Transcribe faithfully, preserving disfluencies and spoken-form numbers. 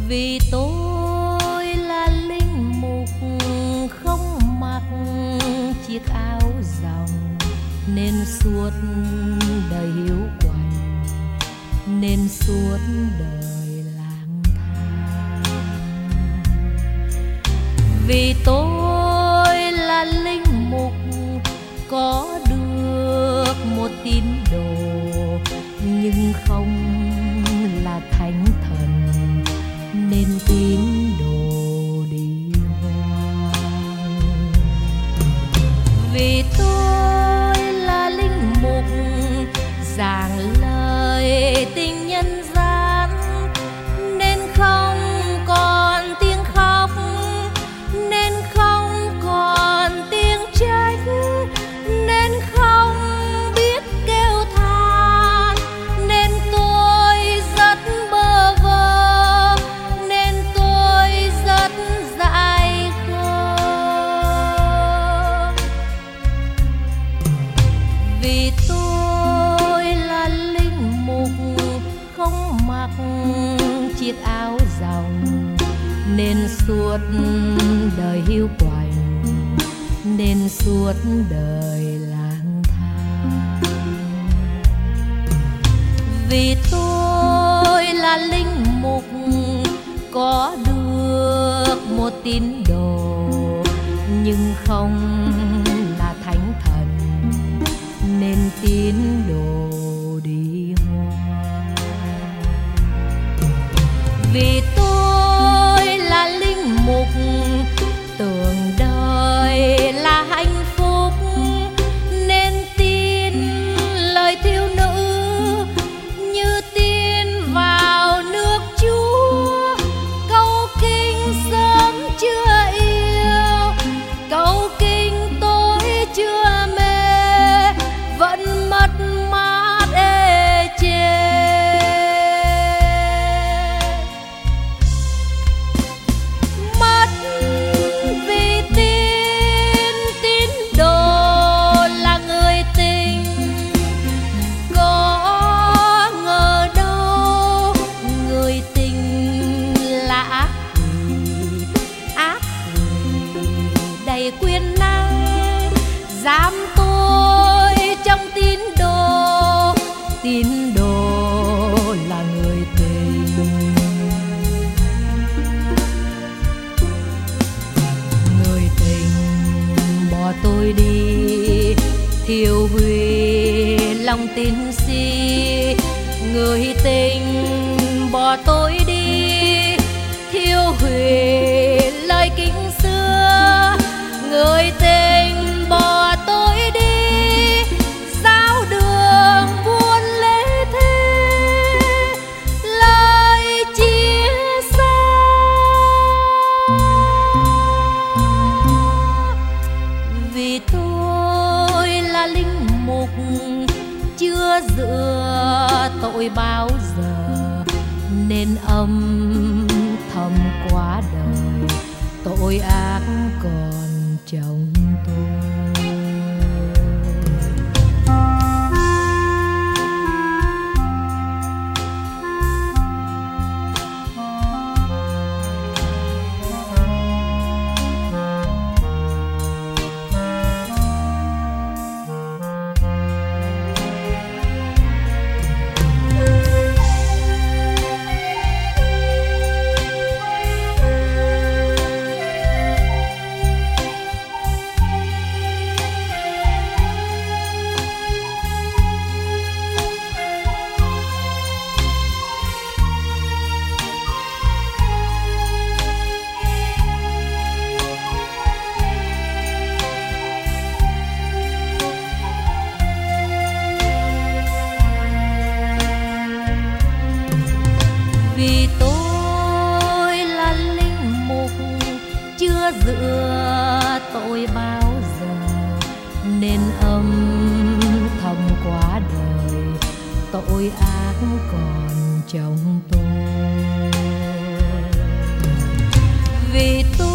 Vì tôi là linh mục không mặc chiếc áo dòng, nên suốt đời hiu quạnh, nên suốt đời lang thang. Vì tôi là linh mục có được một tín đồ, nhưng không là thánh thần, nên tín đồ đi hoang. Vì tôi là linh mục giảng lời tình nhân gian, nên không còn tiếng khóc, nên không còn tiếng trách, nên không biết kêu than, nên tôi rất bơ vơ, nên tôi rất dại khờ. Vì tôi là linh mục không mặc chiếc áo dòng, nên suốt đời hiu quạnh, nên suốt đời lang thang. Vì tôi là linh mục có được một tín đồ, nhưng không là thánh thần, nên tín đồ đi hoang. Vì tôi là linh mục tưởng đời là hạnh phúc, nên tin lời thiếu nữ như tin vào nước Chúa. Câu kinh sớm chưa yêu, câu kinh tối chưa mê, vẫn mất mát ê chê. Mất vì tin tín đồ là người tình, có ngờ đâu người tình là ác quỷ, ác quỷ đầy quyền năng giam tôi trong tín đồ. Tín đồ là người tình, người tình bỏ tôi đi thiêu hủy lòng tín si. Người tình bỏ tôi đi thiêu hủy lời kính xưa. Người tình bỏ tôi đi giáo đường buôn lễ thế, lời chia xa. Vì tôi là linh mục chưa rửa tội bao giờ, nên âm thầm quá đời tội ác còn chồng tôi. Vì tôi là linh mục chưa rửa tội bao giờ, nên âm thầm quá đời tội ác còn chồng tôi. Vì tôi